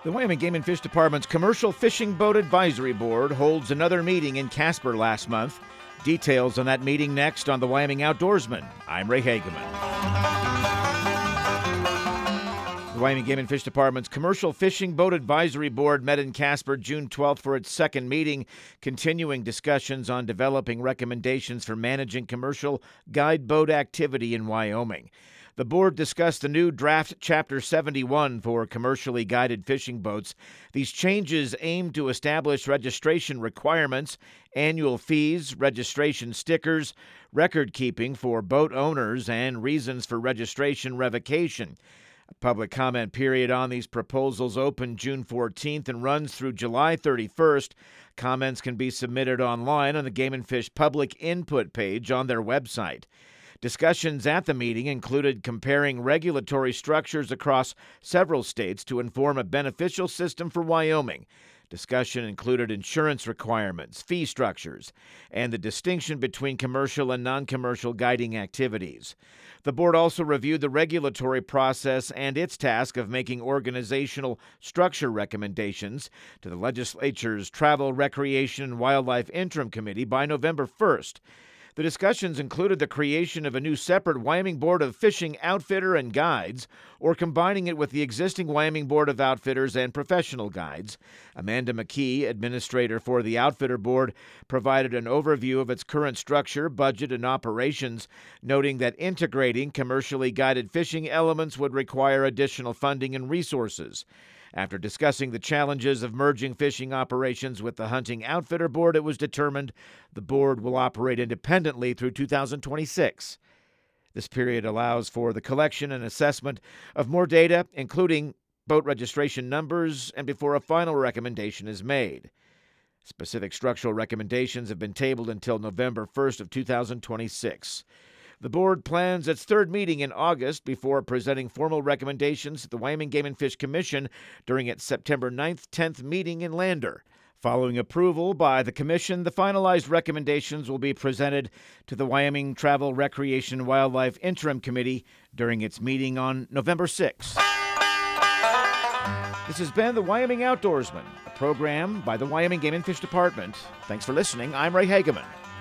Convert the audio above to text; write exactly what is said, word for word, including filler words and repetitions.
The Wyoming Game and Fish Department's Commercial Fishing Boat Advisory Board holds another meeting in Casper last month. Details on that meeting next on the Wyoming Outdoorsman. I'm Ray Hageman. The Wyoming Game and Fish Department's Commercial Fishing Boat Advisory Board met in Casper June twelfth for its second meeting, continuing discussions on developing recommendations for managing commercial guide boat activity in Wyoming. The board discussed the new draft Chapter seventy-one for commercially guided fishing boats. These changes aim to establish registration requirements, annual fees, registration stickers, record keeping for boat owners, and reasons for registration revocation. A public comment period on these proposals opened June fourteenth and runs through July thirty-first. Comments can be submitted online on the Game and Fish public input page on their website. Discussions at the meeting included comparing regulatory structures across several states to inform a beneficial system for Wyoming. Discussion included insurance requirements, fee structures, and the distinction between commercial and non-commercial guiding activities. The board also reviewed the regulatory process and its task of making organizational structure recommendations to the legislature's Travel, Recreation, and Wildlife Interim Committee by November first. The discussions included the creation of a new separate Wyoming Board of Fishing Outfitter and Guides, or combining it with the existing Wyoming Board of Outfitters and Professional Guides. Amanda McKee, administrator for the Outfitter Board, provided an overview of its current structure, budget, and operations, noting that integrating commercially guided fishing elements would require additional funding and resources. After discussing the challenges of merging fishing operations with the Hunting Outfitter Board, it was determined the board will operate independently through two thousand twenty-six. This period allows for the collection and assessment of more data, including boat registration numbers, and before a final recommendation is made. Specific structural recommendations have been tabled until November first of two thousand twenty-six. The board plans its third meeting in August before presenting formal recommendations to the Wyoming Game and Fish Commission during its September ninth to tenth meeting in Lander. Following approval by the Commission, the finalized recommendations will be presented to the Wyoming Travel, Recreation, and Wildlife Interim Committee during its meeting on November sixth. This has been the Wyoming Outdoorsman, a program by the Wyoming Game and Fish Department. Thanks for listening. I'm Ray Hageman.